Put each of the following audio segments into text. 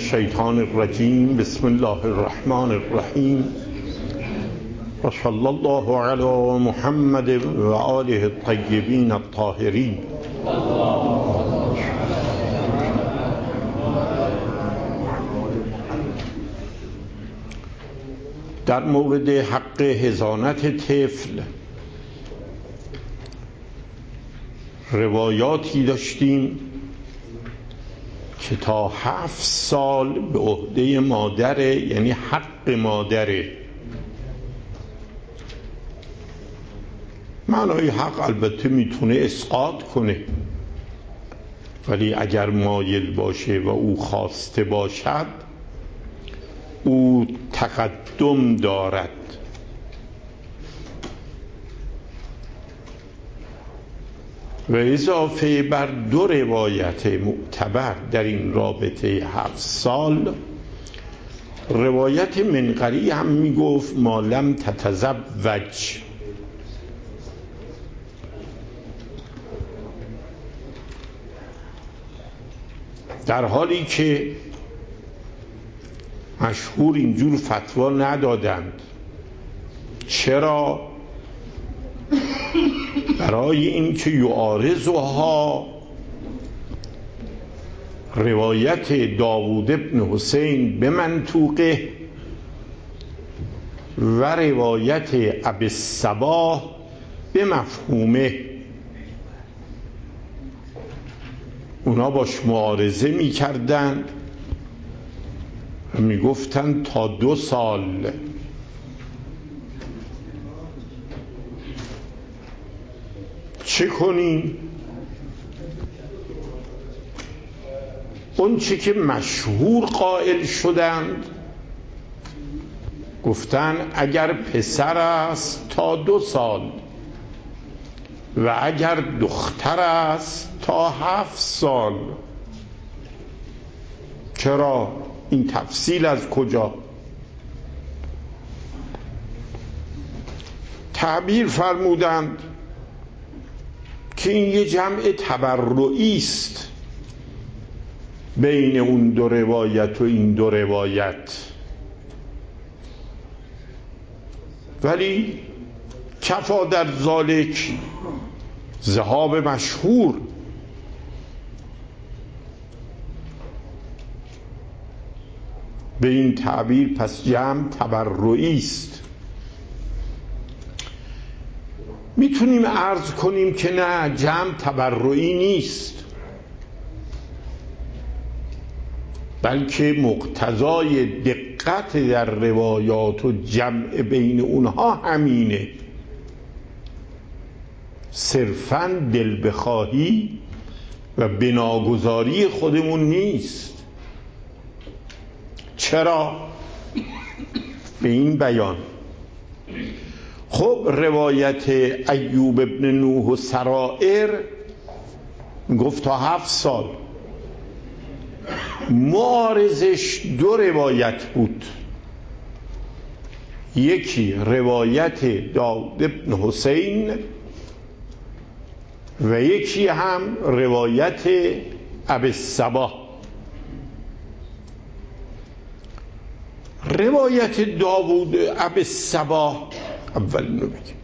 الشیطان الرجیم. بسم الله الرحمن الرحیم و صلی الله علی محمد و آله الطیبین الطاهرین. در مورد حق حضانت طفل روایاتی داشتیم که تا 7 سال به عهده مادره، یعنی حق مادره. معنای حق البته میتونه اسقاط کنه، ولی اگر مایل باشه و او خواسته باشد او تقدم دارد. و اضافه بر 2 روایت معتبر در این رابطه 7 سال، روایت منقری هم میگفت ما لم تتزوج، در حالی که مشهور اینجور فتوا ندادند. چرا؟ برای اینکه یعارضها روایت داوود ابن حسین به منطوقه و روایت ابی الصباح به مفهومه. اونا باش معارضه میکردن و میگفتن تا 2 سال. چه کنیم؟ اون چی که مشهور قائل شدند گفتن اگر پسر است تا 2 سال و اگر دختر است تا 7 سال. چرا؟ این تفصیل از کجا؟ تعبیر فرمودند که این یه جمع تبرعی است بین اون 2 روایت و این 2 روایت، ولی کفا در ذالک ذهاب مشهور. به این تعبیر پس جمع تبرعی است. میتونیم عرض کنیم که نه، جمع تبرعی نیست، بلکه مقتضای دقت در روایات و جمع بین اونها همینه. صرفاً دل بخواهی و بناگذاری خودمون نیست. چرا؟ به این بیان. خب روایت ایوب ابن نوح و سرائر گفت تا 7 سال. معارضش 2 روایت بود، یکی روایت داود ابن حسین و یکی هم روایت ابی الصباح. روایت داوود ابی الصباح اول اینو بگیم،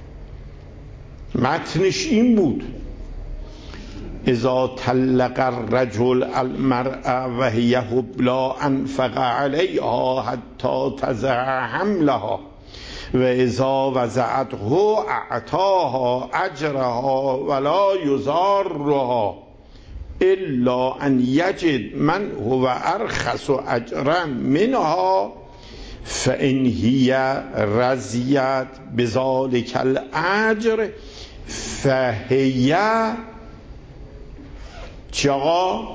متنش این بود: اذا طلق الرجل المرأة وهي حبلی انفق علیها حتی تضع حملها و اذا وضعته اعطاها اجرها ولا یضارها الا ان یجد من هو ارخص اجرا منها فان هی رضیت بذلک الاجر فهی چقا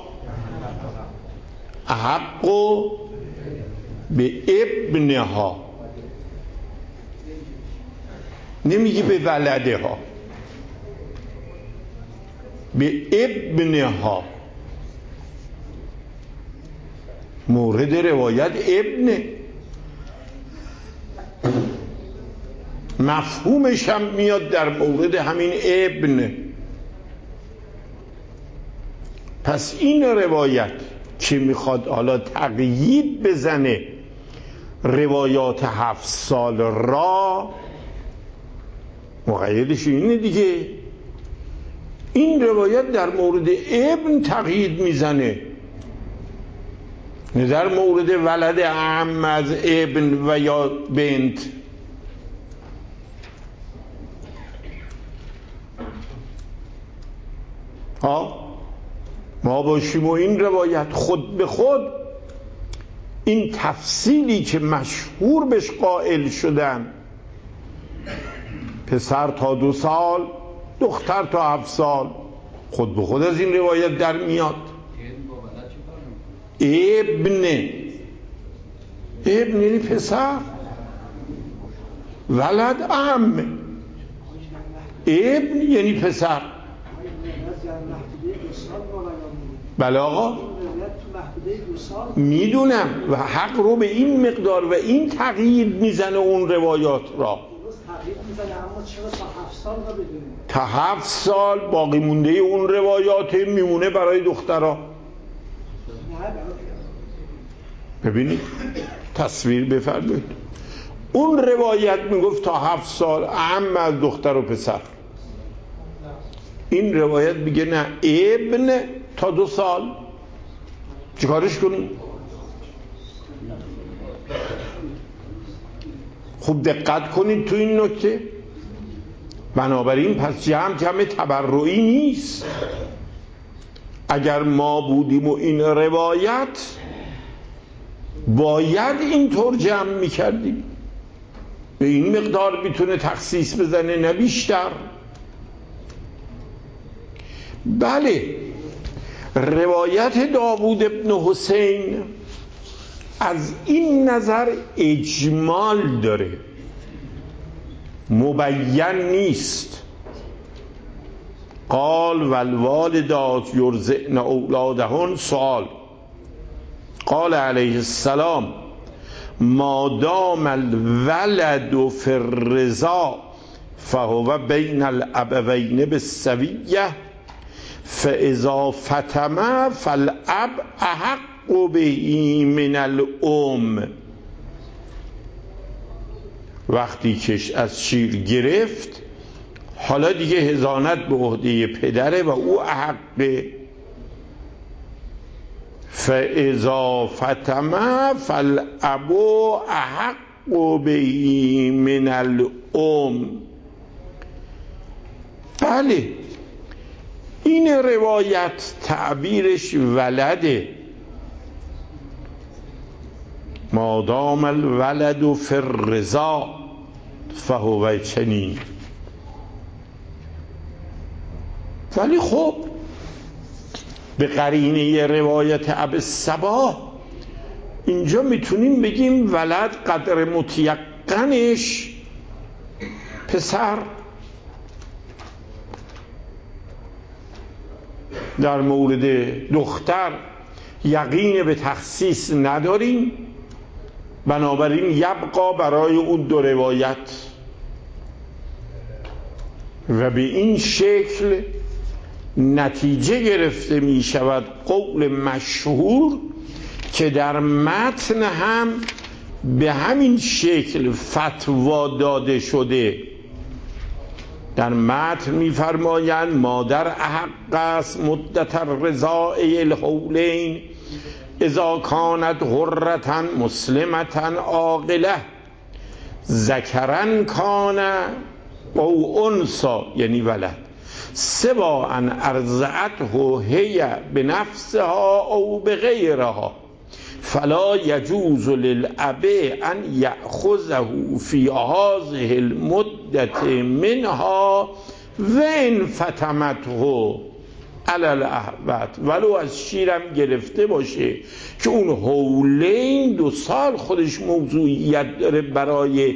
احق به ابنها، نمیگی به ولده ها، به ابنها. مورد روایت ابنه، مفهومش هم میاد در مورد همین ابن. پس این روایت که میخواد حالا تقیید بزنه روایات 7 سال را، مقیدش اینه دیگه. این روایت در مورد ابن تقیید میزنه، نه در مورد ولد اعم از ابن و یا بنت. ما باشیم و این روایت خود به خود این تفصیلی که مشهور بهش قائل شدن، پسر تا 2 سال، دختر تا 7 سال، خود به خود از این روایت در میاد. ابن یعنی پسر، ولد عم، ابن یعنی پسر. بله آقا میدونم و حق رو به این مقدار و این تقیید میزنه اون روایات را. تا 7 سال باقی مونده اون روایات میمونه برای دخترها. ببینید تصویر بفرمایید، اون روایت میگفت تا 7 سال عم از دختر و پسر، این روایت میگه نه، ابن تا 2 سال. چیکارش کنیم؟ خوب دقت کنید تو این نکته. بنابراین پس جمع تبرعی نیست. اگر ما بودیم و این روایت باید اینطور جمع میکردیم، به این مقدار میتونه تخصیص بزنه نه بیشتر. بله، روایت داوود ابن حسین از این نظر اجمال داره، مبین نیست. قال والوالدات یرضعن اولادهن. سوال، قال علیه السلام ما دام الولد فی الرضا فهو بین الابوین بالسویه فاذا فتم فالاب احق به من الام. وقتی کش از شیر گرفت حالا دیگه حضانت به عهده پدره و او احقه. فاذا فتم فالاب احق به من الام. بله، این روایت تعبیرش ولده، مادام الولد فی الرضا فهو چنین. ولی خب به قرینه روایت ابی الصباح اینجا میتونیم بگیم ولد قدر متیقنش پسر. در مورد دختر یقین به تخصیص نداریم، بنابراین یبقا برای اون 2 روایت و به این شکل نتیجه گرفته می شود قول مشهور که در متن هم به همین شکل فتوا داده شده. در متن می‌فرمایند مادر احق است مدت الرضاع الحولین اذا کانت حرة مسلمة عاقلة ذکرا کان او انثی، یعنی ولد، سوا ان ارضعته هی بنفسها او بغیرها فلا یجوز للاب ان یأخذه فی هذه المدة منها وان فتمته علی الاحوط. ولو از شیرم گرفته باشه که اون حولین 2 سال خودش موضوعیت داره برای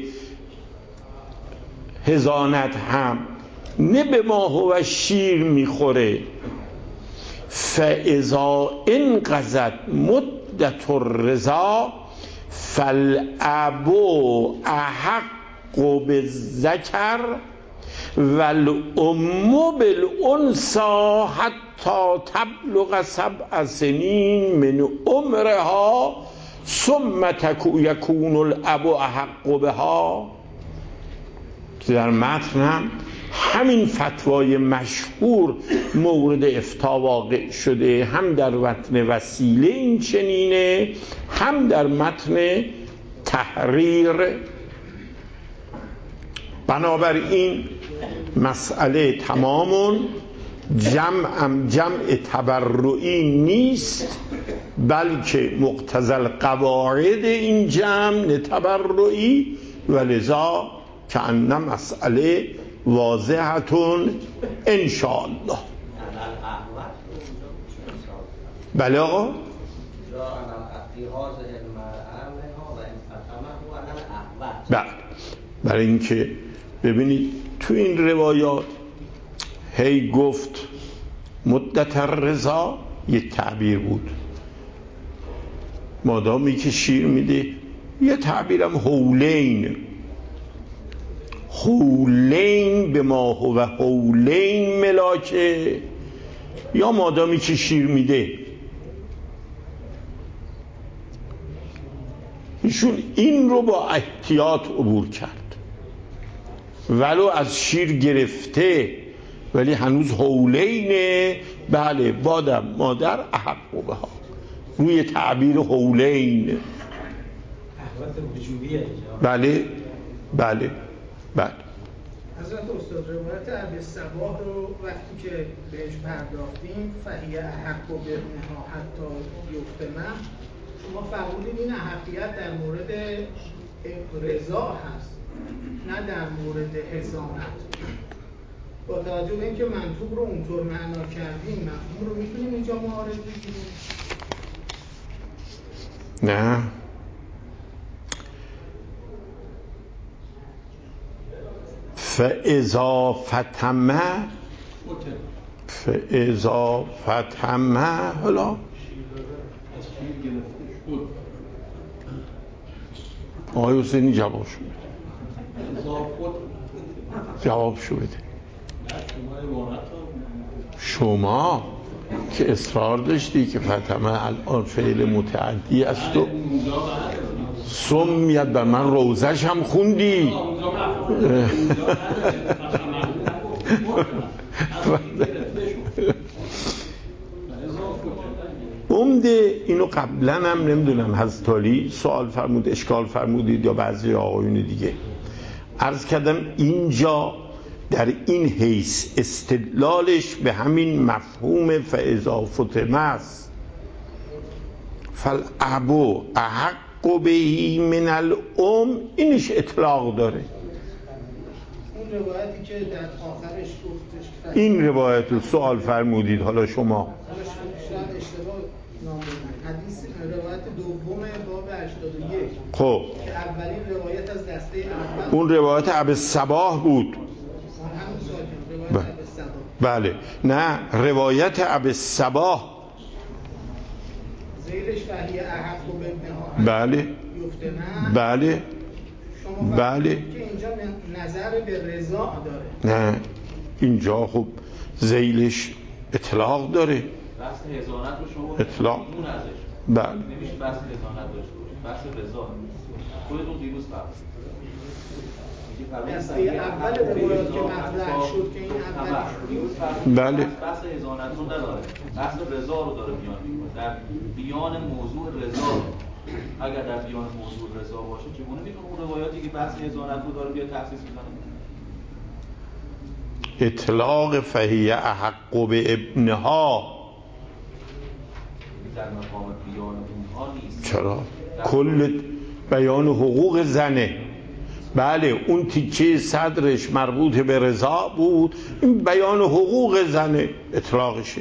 حضانت، هم نه به ماه و شیر میخوره. فاذا انقضت مدت الرضا فالاب احق بالذکر والأم بالأنثى حتی تبلغ 7 سنین من عمرها ثم یکون الاب احق بها. در متن هم همین فتوای مشهور مورد افتاء واقع شده، هم در متن وسیله این چنینه، هم در متن تحریر. بنابراین مسئله تمامون جمع تبرعی نیست، بلکه مقتضی القواعد این جمع تبرعی، ولذا کأن مسئله واضحتون انشاءالله. بله آقا بله. برای اینکه ببینید تو این روایات هی گفت مدت الرضا یه تعبیر بود، مادامی که شیر میده یه تعبیرم حولین به ما هو حولین ملاکه، یا مادامی که شیر میده. ایشون این رو با احتیاط عبور کرد، ولو از شیر گرفته ولی هنوز حولینه. بله بادم مادر احق بها، روی تعبیر حولین. بله بله بله. حضرت استاد روایت ابی صباح رو وقتی که بهش پرداختیم فهیه احق بابنها حتی یفتنه، شما فرمودید این احقیت در مورد رضا هست نه در مورد حضانت. با توجه به اینکه منطوق رو اونطور معنا کردیم، مفهوم رو میتونیم اینجا معارض بگیریم؟ نه فاذا فتمه حالا آقای حسینی جواب شو بده. شما که اصرار داشتی که فتمه الان فعل متعدی است و سمیت، بر من روزش هم خوندی. عمده اینو قبلا هم نمیدونم حضرت علی سوال فرمود، اشکال فرمودید یا بعضی آقایون دیگه، عرض کردم اینجا در این حیث استدلالش به همین مفهوم فاذا فتمه است. فالابو احق بهی من الام، اینش اطلاق داره. اون روایتی که در آخرش گفتش، این روایت رو سوال فرمودید حالا شما شاید اشتباه نام بردن، حدیث روایت دوم باب 81 خب که اولین روایت از دسته اول اون روایت ابی صباح بود. روایت ابی صباح. بله نه روایت ابی صباح زیرش فهیه احق بابنها بله یفتنه. بله شما بله که اینجا نظر به رضا داره. نه اینجا خب ذیلش اطلاق داره. بحث هزانت رو شما اطلاق اون ازش بله نمیشه بحث هزانت داشته باشه، بحث رضا خودتون دیروز فرمودید. دسته اول روایات که مطرح شد که این اولی بله بحث هزانت رو نداره، بحث رضا رو داره بیان میکنه. در بیان موضوع رضا، اگر در بیان موضوع رضا باشه چگونه میتونه اون روایاتی که بحث هزانت رو داره بیا تخصیص بزنه؟ اطلاق فهیه احق به ابنها در مقام بیان اونها نیست. چرا؟ کل بیان حقوق زنه. بله اون تیکه صدرش مربوط به رضا بود، این بیان حقوق زنه اطلاقشه.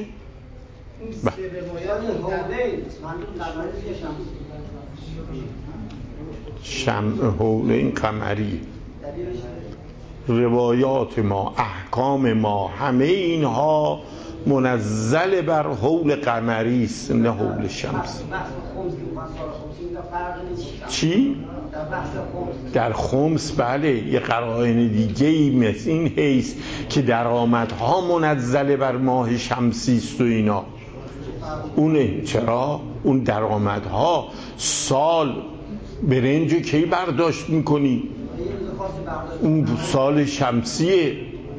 شمع حولین قمری، روایات ما، احکام ما، همه اینها منزل بر حول قمری است نه حول شمس. چی؟ در خمس بله یه قرائن دیگه ای مثل این حیث که درآمدها منزل بر ماه شمسی است و اینا اونه. چرا؟ اون درآمدها سال برنجو کی برداشت میکنی؟ اون سال شمسیه.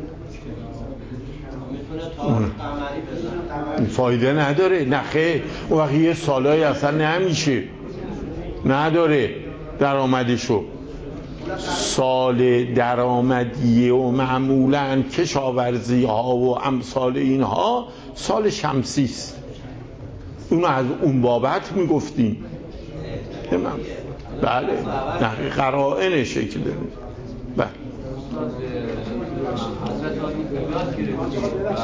فایده نداره. نخه اون وقتی یه سالهای اصلا نمیشه نداره درآمدشو. سال درآمدیه و معمولا کشاورزی ها و امثال اینها سال شمسی است. اونو از اون بابت میگفتیم. بله نه قرائنشه که داریم. بله حضرت عالی یاد گرفتیم در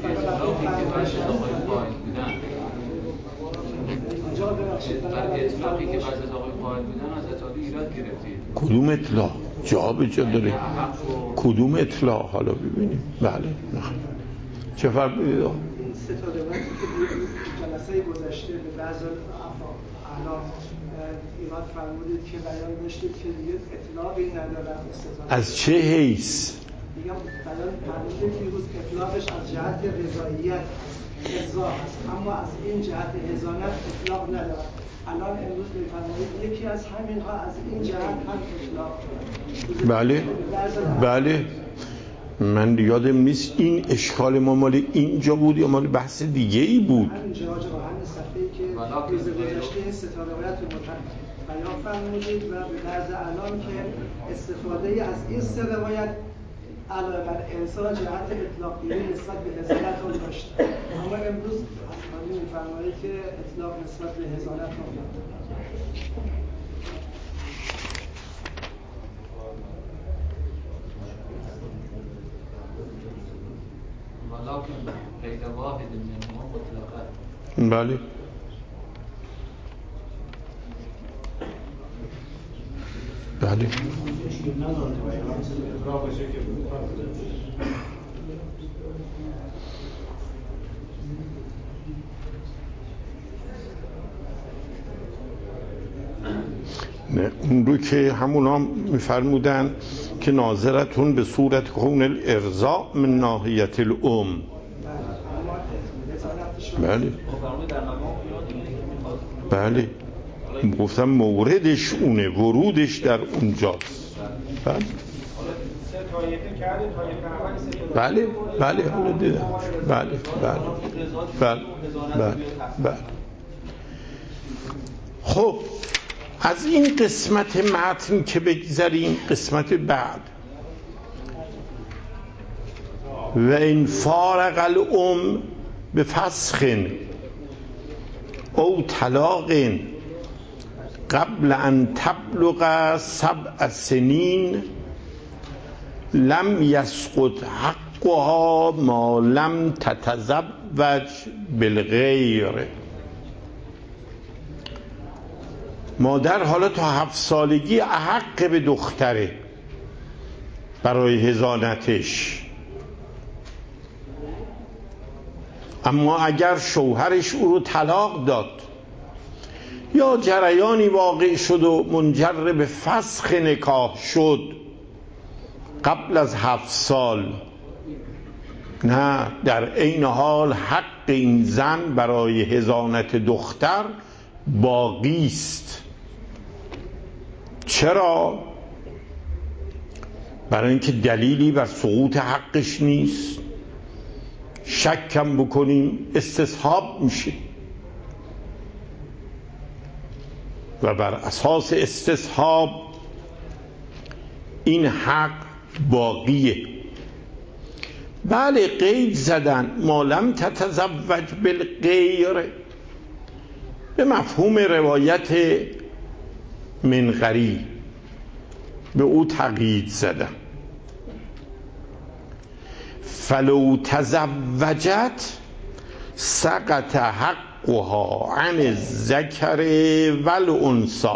اطلاقی که بعض از آقای قائل بودن حضرت عالی ایراد گرفتید. کدوم اطلاق؟ جا به جا داره. کدوم اطلاق حالا ببینیم. بله چه فرق می‌کنه؟ این سه تا روایتی که بود جلسه گذشته به بعض اعلام ایراد فرمودید که بیان داشتید که دیگه اطلاقی ندارن استدلال. از چه حیث؟ میگم بیان فرمودید دیروز اطلاقش از جهت رضاییت ارضا هست اما از این جهت هزانت اطلاق ندارن. الان امروز میفرمایید یکی از همینها از این جهت هم اطلاق. بله بله من یادم نیست این اشکال ما مال اینجا بود یا مال بحث دیگه ای بود. همین جهاج با همین صفحه‌ای که روز گذشته این سه تا روایت رو بیان فرمودید و به بعض اعلام که استفاده از این سه روایت علاوه بر ارسال جهت اطلاقی نسبت به هزانت هم داشت. اما امروز از خانم می‌فرمایید که اطلاق نسبت به هزانت هم داشت. ولكن غیر واحد منهما مطلقا. بله بله نه اون رو که همونا میفرمودن که ناظرتون به صورت کون الارضاء من ناحیت الام. بله بله گفتم موردش اونه ورودش در اونجاست. بله بله حالا دیدم. بله بله بله بله بله. خب از این قسمت متن که بگذاریم قسمت بعد و این فارق الام به فسخ او طلاق قبل ان تبلغ 7 سنین لم یسقط حقها ما لم تتزوج بالغیر. مادر حالا تا 7 سالگی احق به دختره برای حضانتش، اما اگر شوهرش او رو طلاق داد یا جریانی واقع شد و منجر به فسخ نکاح شد قبل از 7 سال، نه در عین حال حق این زن برای حضانت دختر باقی است. چرا؟ برای اینکه دلیلی بر سقوط حقش نیست. شکم بکنیم استصحاب میشه و بر اساس استصحاب این حق باقیه. بله قید زدن ما لم تتزوج بالغیر به مفهوم روایت منقری به او تقیید زدن. فلو تزوجت سقط حقها عن الذکر والانثی،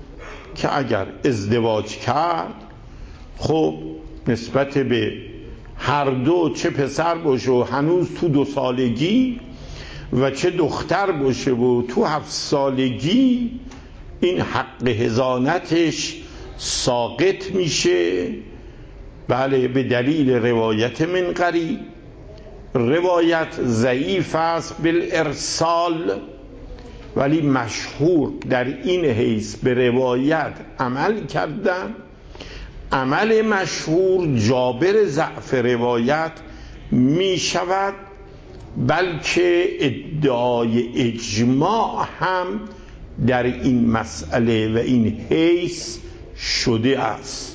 که اگر ازدواج کرد خب نسبت به هر دو چه پسر باشه و هنوز تو 2 سالگی و چه دختر باشه و تو 7 سالگی این حق حضانتش ساقط میشه. بله، به دلیل روایت منقری. روایت ضعیف است بالارسال، ولی مشهور در این حیث به روایت عمل کردن. عمل مشهور جابر ضعف روایت می شود، بلکه ادعای اجماع هم در این مسئله و این حیث شده است.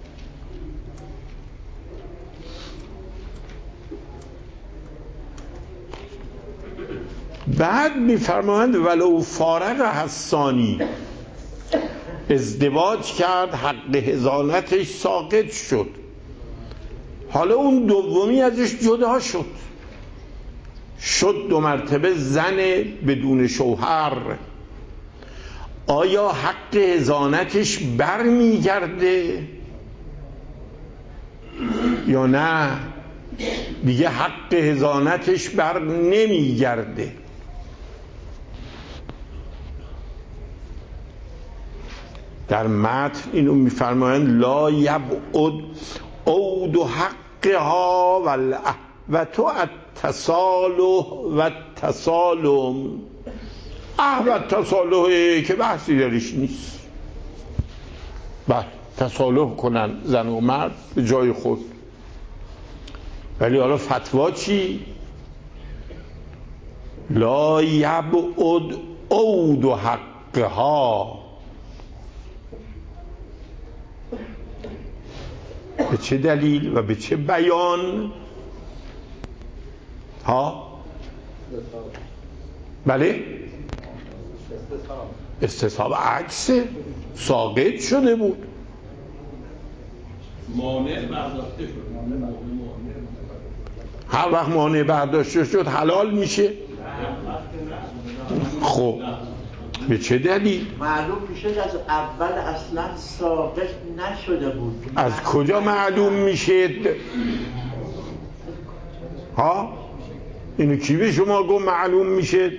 بعد می‌فرمایند ولو فارق حسانی، ازدواج کرد، حق حضانتش ساقط شد، حالا اون دومی ازش جدا شد 2 مرتبه زن بدون شوهر، آیا حق حضانتش برمیگرده یا نه؟ دیگه حق حضانتش بر نمیگرده. در متن اینو میفرمایند لا یبعد عود حقها و تو التصالح و التسالم. و التصالح که بحثی درش نیست، بله تصالح کنن زن و مرد به جای خود، ولی حالا فتوا چی؟ لا یبعد عود حقها. به چه دلیل و به چه بیان؟ ها؟ بله؟ استصحاب عکس ساقط شده بود، مانع برداشته شد. هر وقت مانع برداشته شد حلال میشه. خب به چه دلیل؟ معلوم میشه که از اول اصلا ساقط نشده بود. از کجا معلوم میشه؟ ها؟ اینو کی به شما گفت معلوم میشه؟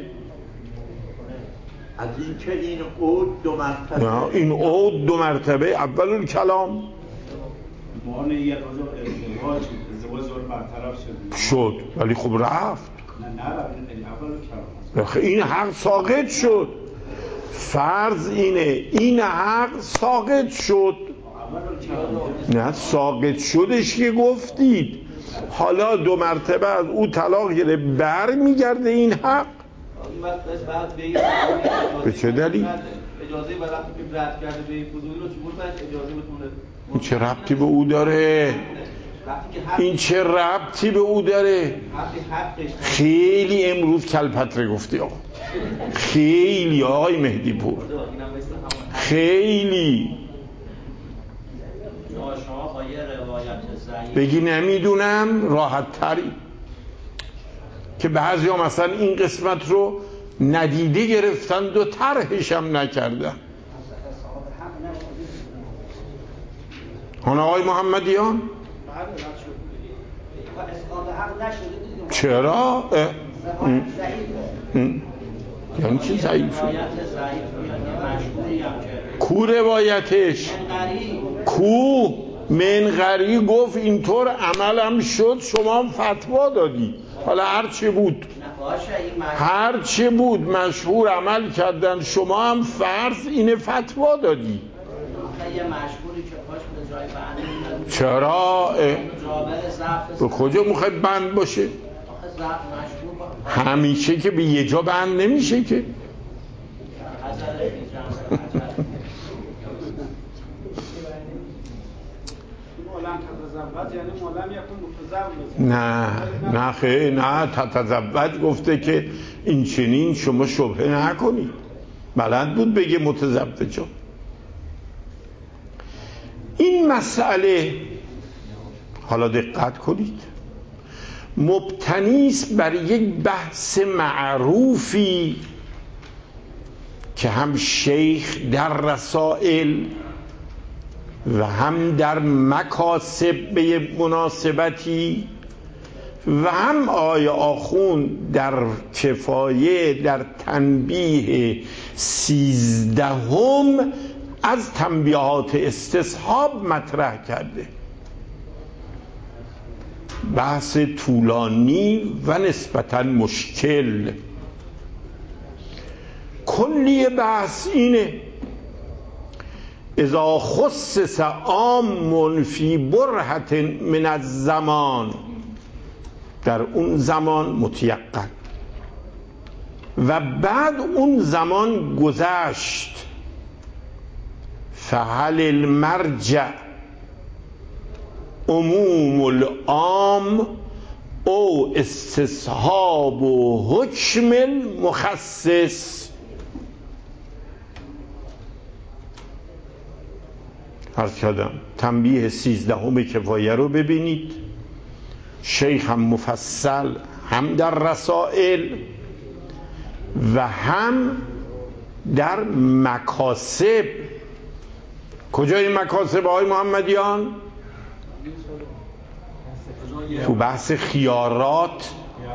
از اینکه این عود 2 مرتبه، نه، این عود 2 مرتبه اول الکلام مانع یک ازدواج برطرف شد، ولی خب رفت. نه اول الکلام این حق ساقط شد. فرض اینه این حق ساقط شد. نه ساقط شدش که گفتید، حالا 2 مرتبه از او طلاق گیره، بر میگرده این حق. به چه دلیل؟ اجازه وقتی که رد کرده به این فضولی رو چجور باید اجازه بتونه؟ این چه ربطی به او داره؟ این چه ربطی به او داره؟ خیلی امروز کلپتره گفتی آقا، خیلی آقای مهدی پور، خیلی. شما با یه روایت ضعیف بگی نمیدونم راحت تری، که بعضی ها مثلا این قسمت رو ندیده گرفتند و طرحش هم نکردن. هان آقای محمدیان چرا؟ یعنی چی ضعیفه؟ کو روایتش؟ کو منقری گفت اینطور عملم شد، شما هم فتوا دادی. حالا هر چه بود مشهور عمل کردن، شما هم فرض اینه فتوا دادی. چرا؟ به کجا میخوای بند باشه؟ همیشه که به یه جا بند نمیشه که. نه خیلی نه، تتزوج گفته که این چنین، شما شبهه نکنید. بلد بود بگه متزوجا. این مسئله حالا دقت کنید مبتنی است بر یک بحث معروفی که هم شیخ در رسائل و هم در مکاسب به مناسبتی و هم آقای آخوند در کفایه در تنبیه 13 از تنبیهات استصحاب مطرح کرده. بحث طولانی و نسبتاً مشکل. کلی بحث اینه اذا خصص عام فی برهة من الزمان، در اون زمان متیقن و بعد اون زمان گذشت، فهل المرجع عموم العام او استصحاب و حکم المخصص. عرض کردم تنبیه 13 کفایه رو ببینید، شیخ هم مفصل هم در رسائل و هم در مکاسب. کجای مکاسب آقای محمدیان؟ تو بحث خیارات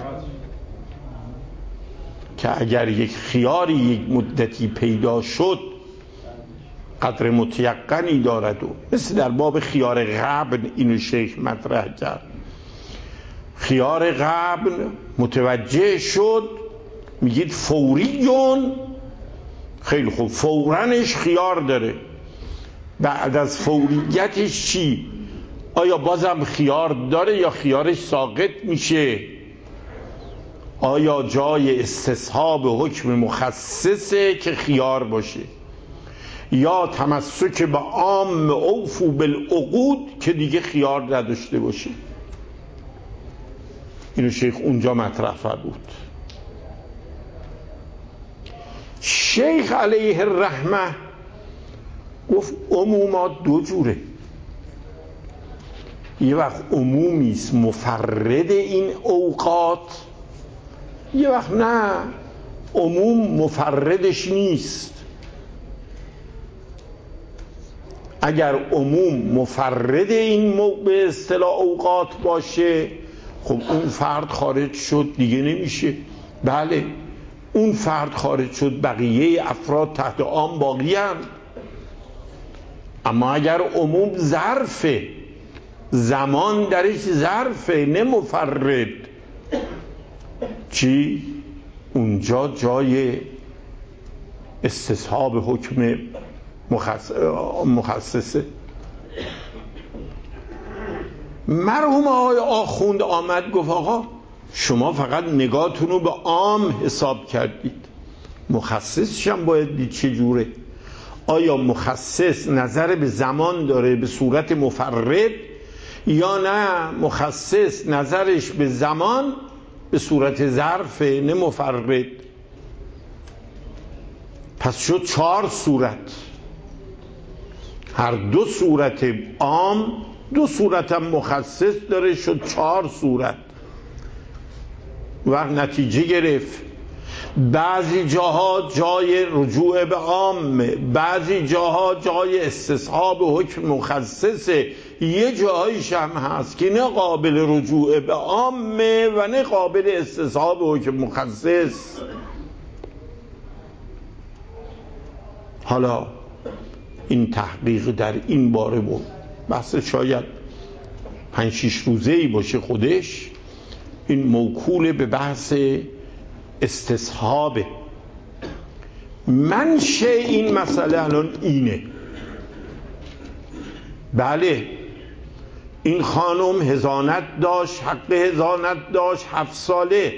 که اگر یک خیاری یک مدتی پیدا شد قدر متیقنی دارد، و مثل در باب خیار غبن اینو شیخ مطرح کرد. خیار غبن متوجه شد، میگید فوریون، خیلی خوب، فورنش خیار داره، بعد از فوریتش چی؟ آیا بازم خیار داره یا خیارش ساقط میشه؟ آیا جای استصحاب حکم مخصصه که خیار باشه، یا تمسک به عام اوفو بالعقود که دیگه خیار نداشته باشه؟ اینو شیخ اونجا مطرح فرمود. شیخ علیه الرحمه گفت عمومات دو جوره، یه وقت عمومیست مفرد این اوقات، یه وقت نه عموم مفردش نیست. اگر عموم مفرد این به اصطلاح اوقات باشه، خب اون فرد خارج شد دیگه نمیشه. بله اون فرد خارج شد، بقیه افراد تحت عام باقی هم. اما اگر عموم ظرفه، زمان درش ظرفه نه مفرد، چی؟ اونجا جای استصحاب حکم مخصصه. مرحوم آقای آخوند آمد گفت آقا شما فقط نگاهتون رو به عام حساب کردید، مخصصش هم باید دید چجوره. آیا مخصص نظر به زمان داره به صورت مفرد، یا نه مخصص نظرش به زمان به صورت ظرف نه مفرد؟ پس شد 4 صورت، هر دو صورت عام، دو صورت هم مخصص داره، شد 4 صورت. وقت نتیجه گرفت بعضی جاها جای رجوع به عام، بعضی جاها جای استصحاب حکم مخصصه، یه جاهایش هم هست که نه قابل رجوع به عام و نه قابل استصحاب حکم مخصص. حالا این تحقیق در این باره بود، بحث شاید 5-6 روزه‌ای باشه خودش، این موکول به بحث استصحابه. منشأ این مسئله الان اینه، بله این خانم حضانت داشت، حق حضانت داشت، 7 ساله،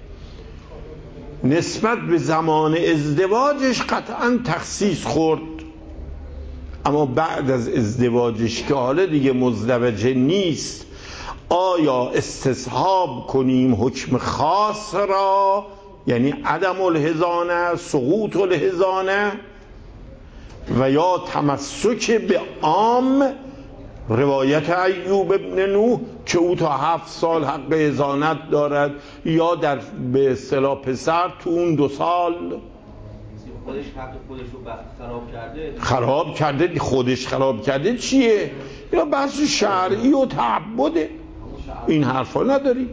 نسبت به زمان ازدواجش قطعا تخصیص خورد، اما بعد از ازدواجش که حالا دیگه مزدوجه نیست، آیا استصحاب کنیم حکم خاص را، یعنی عدم الحضانه، سقوط الحضانه، و یا تمسک به عام، روایت ایوب ابن نوح که او تا 7 سال حق حضانت دارد، یا در به اصطلاح پسر تو اون 2 سال خودش حق خودش رو خراب کرده خودش خراب کرده چیه؟ یا بحث شرعی و تعبده، این حرفا نداری.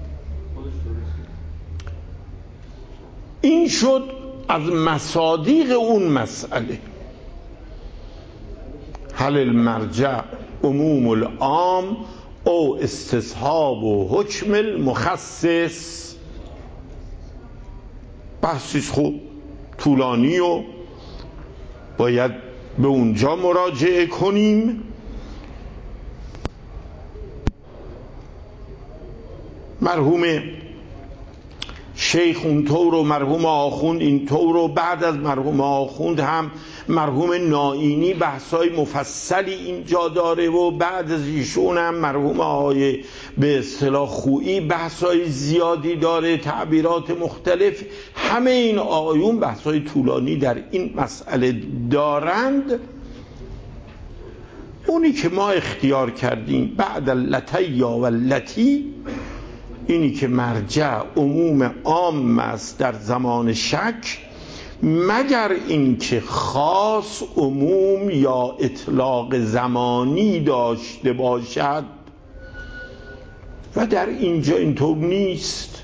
این شد از مصادیق اون مسئله. هل المرجع عموم العام او استصحاب و حکم المخصص. بحثی خوب طولانی و باید به اونجا مراجعه کنیم. مرحوم شیخ اونطور و مرحوم آخوند اینطور و بعد از مرحوم آخوند هم مرحوم نائینی بحثای مفصلی اینجا داره و بعد از ایشون هم مرحوم آقای به اصطلاح خویی بحثای زیادی داره، تعبیرات مختلف. همه این آقایون بحثای طولانی در این مسئله دارند. اونی که ما اختیار کردیم بعد اللتیا و اللتی، اینی که مرجع عموم عام است در زمان شک، مگر اینکه خاص عموم یا اطلاق زمانی داشته باشد و در اینجا اینطور نیست.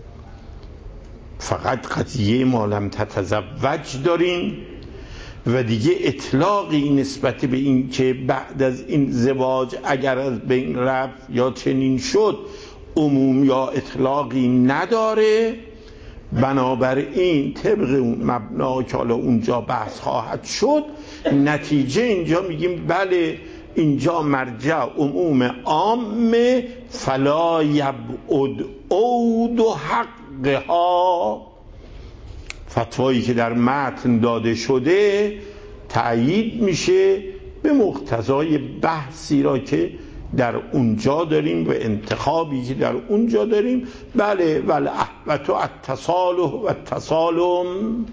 فقط قضیه ما لم تتزوج داریم و دیگه اطلاقی نسبت به این که بعد از این زواج اگر از بین رفت یا چنین شد عموم یا اطلاقی نداره. بنابراین طبق اون مبنا که حالا اونجا بحث خواهد شد، نتیجه اینجا میگیم بله اینجا مرجع عموم عام فلا یبعد عود حقها. فتوایی که در متن داده شده تأیید میشه به مقتضای بحثی را که در اونجا داریم و انتخابی که در اونجا داریم. بله والاحوط التصالح و التسالم.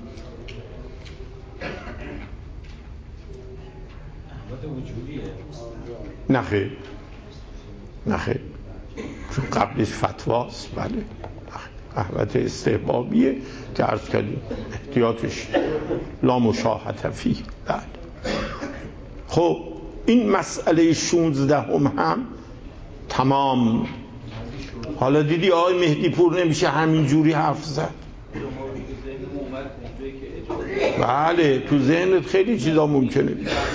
نخیر نخیر، چون قبلش فتواست. بله احوط استحبابیه که عرض کردیم احتیاطش لا مشاهده فیه. بله خب این مسئله 16 هم تمام. حالا دیدی آقای مهدی پور نمیشه همین جوری حرف زد. بله تو ذهنت خیلی چیزا ممکنه.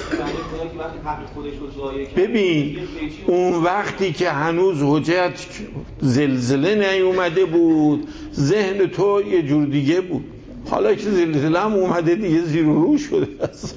ببین اون وقتی که هنوز حجت زلزله نیومده بود ذهن تو یه جور دیگه بود. حالا که زلزله هم اومده دیگه زیر و رو شده.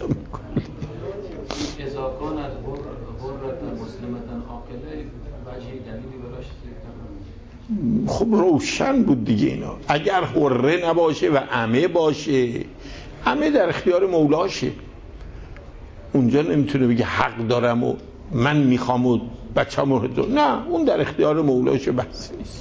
خب روشن بود دیگه اینا. اگر حره نباشه و عمه باشه، عمه در اختیار مولاشه، اونجا نمیتونه بگه حق دارم و من میخوام و بچه‌مو نه، اون در اختیار مولاشه، بحث نیست.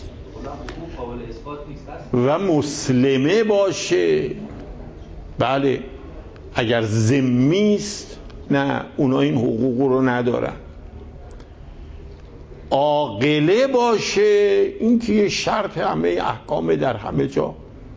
و مسلمه باشه. بله اگر ذمیست نه، اونا این حقوق رو ندارن. عاقله باشه، این که یه شرط همه احکام در همه جا.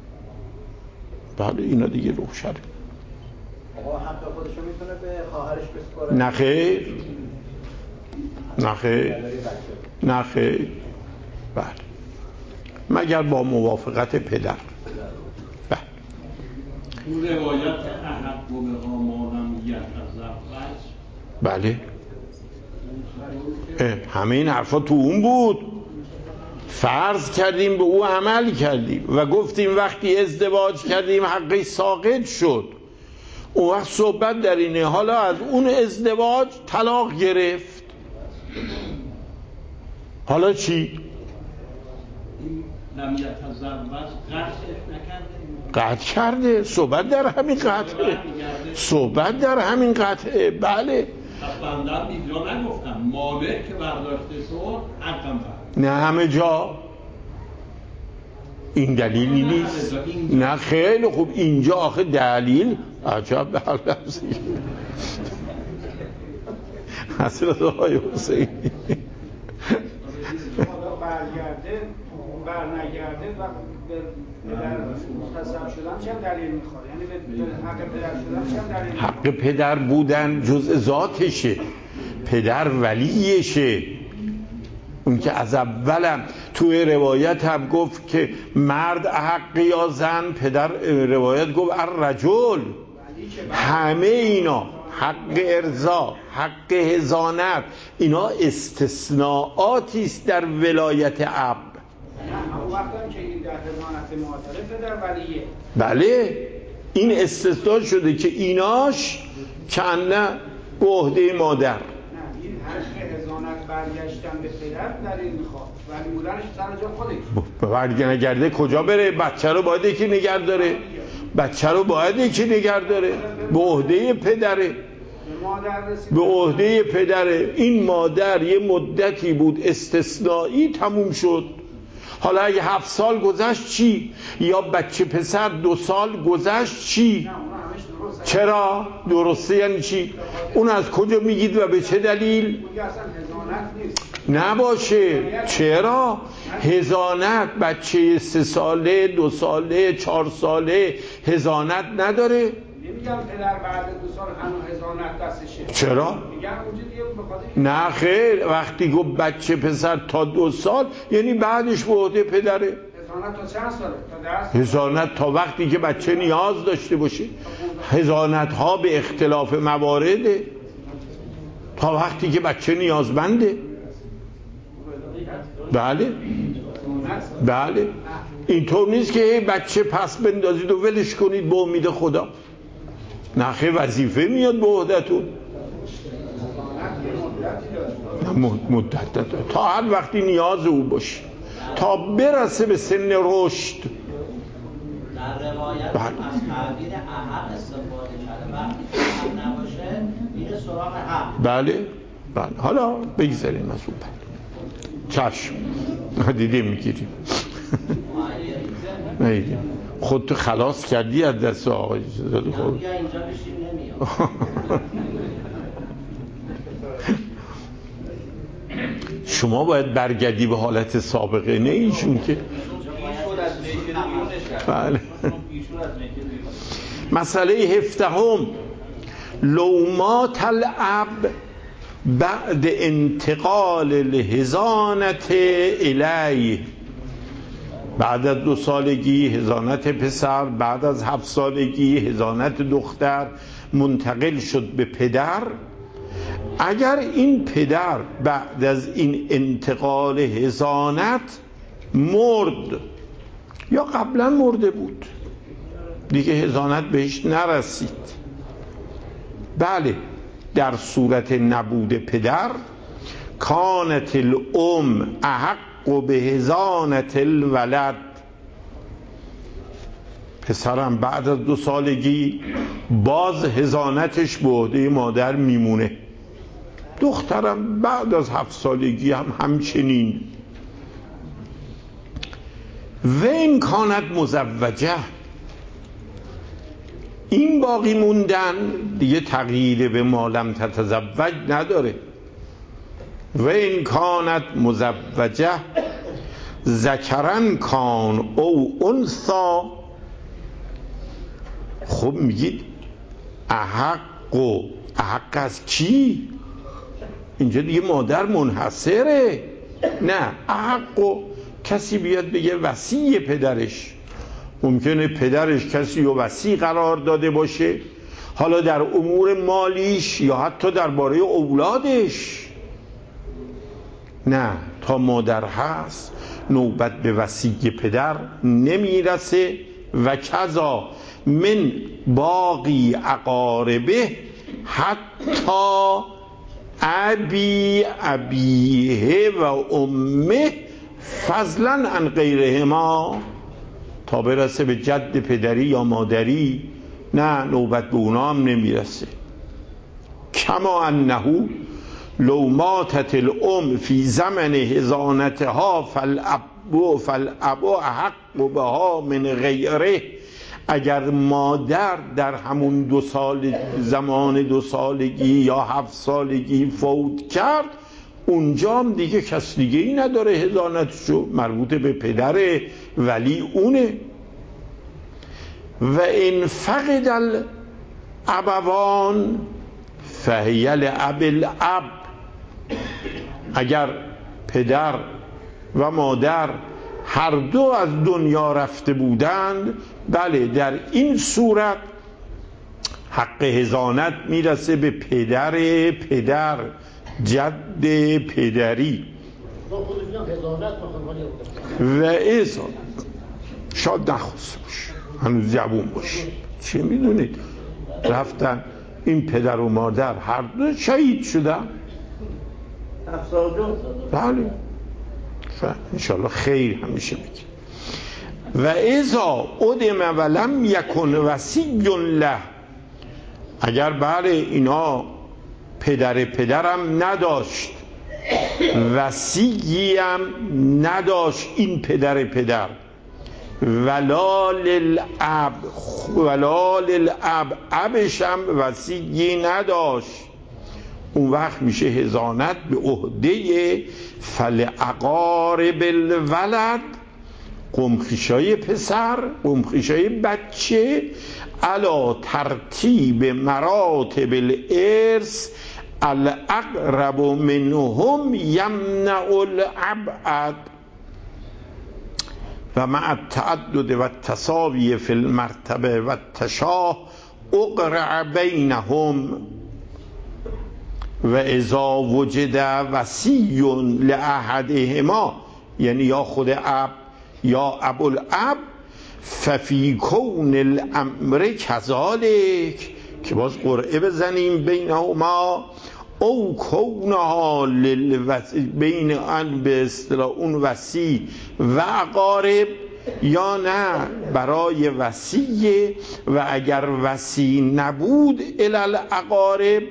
بله اینا دیگه روشنه. آقا حق خودشو میتونه به خواهرش بسپاره؟ نه خیر نه خیر نه خیر. بله مگر با موافقت پدر. بله اون روایت احق به آمانم یتزوج. بله همه این حرفا تو اون بود. فرض کردیم به او عمل کردیم و گفتیم وقتی ازدواج کردیم حقی ساقط شد، اون وقت صحبت در اینه حالا از اون ازدواج طلاق گرفت، حالا چی؟ لم یتزوج قطع کرده. صحبت در همین قطعه. صحبت در همین قطعه. بله پس بندم اینجا نگفتم مالک که برداشته شد حقم فرد. نه همه جا این دلیلی نیست. نه خیلی خوب اینجا آخه دلیل عجب به حال لفظی حضرت آقای حسینی برگرده بر نگرده و به پدر مختصر شدن چه دلیل میخواد؟ یعنی به حق پدر شدن چه دلیل میخواد؟ حق پدر بودن جزء ذاتشه، پدر ولیشه. اون که از اولم توی روایت هم گفت که مرد حق یا زن، پدر روایت گفت الرجل. همه اینا حق ارضا، حق حضانت، اینا استثناءاتی است در ولایت اب. نه اون وقتی که این در حضانت معاصره پدر ولیه. بله این استثناء شده که ایناش کنه به عهده مادر. نه این حق حضانت برگشتن به پدر دلیل میخواد، ولی بودنش سر جا خودش. برگرده کجا بره؟ بچه رو باید یکی نگه داره، بچه رو باید یکی نگه داره، به عهده پدره، به عهده پدره. این مادر یه مدتی بود استثنایی تموم شد. حالا اگه 7 سال گذشت چی؟ یا بچه پسر 2 سال گذشت چی؟ چرا؟ درسته یعنی چی؟ اون از کجا میگید و به چه دلیل؟ نباشه. چرا؟ حضانت بچه 3 ساله 2 ساله 4 ساله حضانت نداره؟ نمیگم پدر بعد 2 سال هنوز حضانت دستشه. چرا؟ میگم اونجا دیگه بخاطر نه خیر، وقتی گفت بچه پسر تا 2 سال یعنی بعدش به عهده پدره. حضانت تا چند ساله؟ تا 10 حضانت تا وقتی که بچه نیاز داشته باشه. حضانت ها به اختلاف موارده، تا وقتی که بچه نیازمنده. بله بله اینطور نیست که هی بچه پس بندازید و ولش کنید به امید خدا. نخه وظیفه میاد به عهدتون. مدت داره تا هر وقتی نیاز او باشه، تا برسه به سن رشد. در روایت از تعبیر احق استفاده کرده، وقتی که حق نباشه میره سراغ حق. بله بله. حالا بگذاریم از اون چشم دیدیم میگیریم. نیدیم خودتو خلاص کردی از دست آقای زاده خود. بیا اینجا بشیم نمیاد. شما باید برگردی به حالت سابقه، نه ایشون که. بله. مسئله 17 لومات الاب بعد انتقال الحضانت الیه. بعد از 2 سالگی حضانت پسر، بعد از 7 سالگی حضانت دختر منتقل شد به پدر. اگر این پدر بعد از این انتقال حضانت مرد یا قبلا مرده بود دیگه حضانت بهش نرسید، بله در صورت نبود پدر کانت الام احق به حضانت الولد. پسرم بعد از 2 سالگی باز حضانتش به عهده مادر میمونه، دخترم بعد از 7 سالگی هم همچنین. و این کانت مزوجه، این باقی موندن دیگه تغییر به ما لم تتزوج نداره. و این کانت مزوجه ذکرن کان او انثی. خب میگید احق از کی؟ اینجا دیگه مادر منحصره. نه، احق کسی بیاد بگه وصی پدرش. ممکنه پدرش کسی رو وصی قرار داده باشه، حالا در امور مالیش یا حتی درباره اولادش. نه، تا مادر هست نوبت به وصی پدر نمیرسه. و کذا من باقی اقاربه حتی ابیه و امه فضلا عن غیرهما، تا برسه به جد پدری یا مادری نه نوبت به اونا هم نمیرسه. کما انه لو ماتت الام فی زمن حضانتها فالاب احق بها من غیره. اگر مادر در همون 2 سال زمان 2 سالگی یا 7 سالگی فوت کرد، اونجا هم دیگه کس دیگه ای نداره حضانتشو، مربوط به پدر ولی اونه. و ان فقد الابوان فهی لاب الاب، اگر پدر و مادر هر دو از دنیا رفته بودند، بله در این صورت حق حضانت میرسه به پدر پدر، جد پدری. و ایسا شاید نخواسته باشه، هنوز جوون باشه، چه میدونید، رفتن این پدر و مادر هر دو شهید شدن. بله انشاءالله خیر همیشه بگیم. و اذا ادم ولم یکن وصی له، اگر بله اینا پدرم نداشت، وصیی هم نداشت این پدر، ولا للاب ابش هم وصیی نداشت، اون وقت میشه حضانت به عهده فلعقارب الولد، قمخیشای پسر، قمخیشای بچه، علا ترتیب مراتب الارث الاقرب منهم یمنع الابعد و مع التعدد و التساوی فی المرتبه و التشاه اقرع بینهم. و اذا وجد وصی لاحدهما، یعنی یا خود اب یا ابوالاب، ففی کون الامر کذالک، که باز قرعه بزنیم بینهما، او کونها بین ان به اصطلاح اون وصی و اقارب، یا نه برای وصی و اگر وصی نبود الاقارب،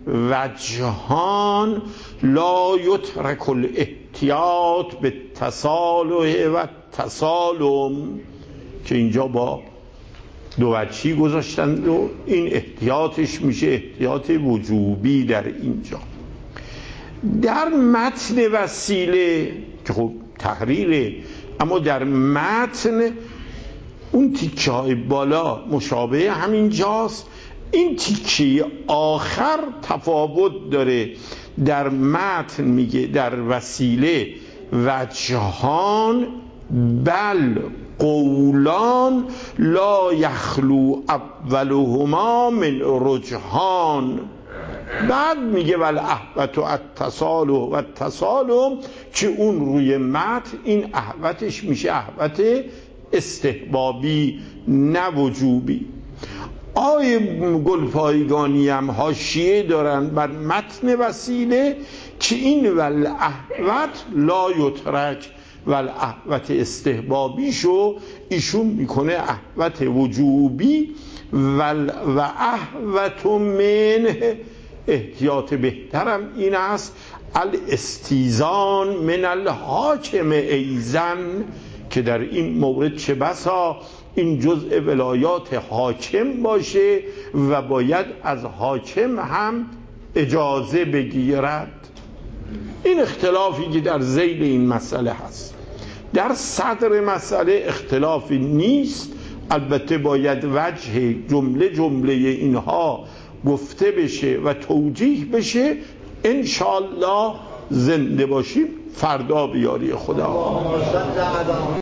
وجهان لا یترک الاحتیاط به تصالح و تسالم، که اینجا با دو وجهی گذاشتند و این احتیاطش میشه احتیاط وجوبی در اینجا. در متن وسیله که خب تحریره، اما در متن اون تیکه های بالا مشابه همین جاست، این تیکه آخر تفاوت داره. در متن میگه در وسیله وجهان بل قولان لا یخلو اولهما من رجحان، بعد میگه والاحوط التصالح و التسالم، که اون روی متن این احوطش میشه احوط استحبابی نه وجوبی. آیه گلپایگانی هم حاشیه دارن بر متن وسیله که این والاحوط لا یترک، والاحوط استحبابیشو ایشون میکنه احوط وجوبی. و احوط منه، احتیاط بهترم این است الاستیزان من الحاکم ایزن، که در این مورد چه بسا این جزء ولایات حاکم باشه و باید از حاکم هم اجازه بگیرد. این اختلافی که در ذیل این مسئله هست. در صدر مسئله اختلافی نیست، البته باید وجه جمله اینها گفته بشه و توجیه بشه. انشاءالله زنده باشیم، فردا بیاری خدا.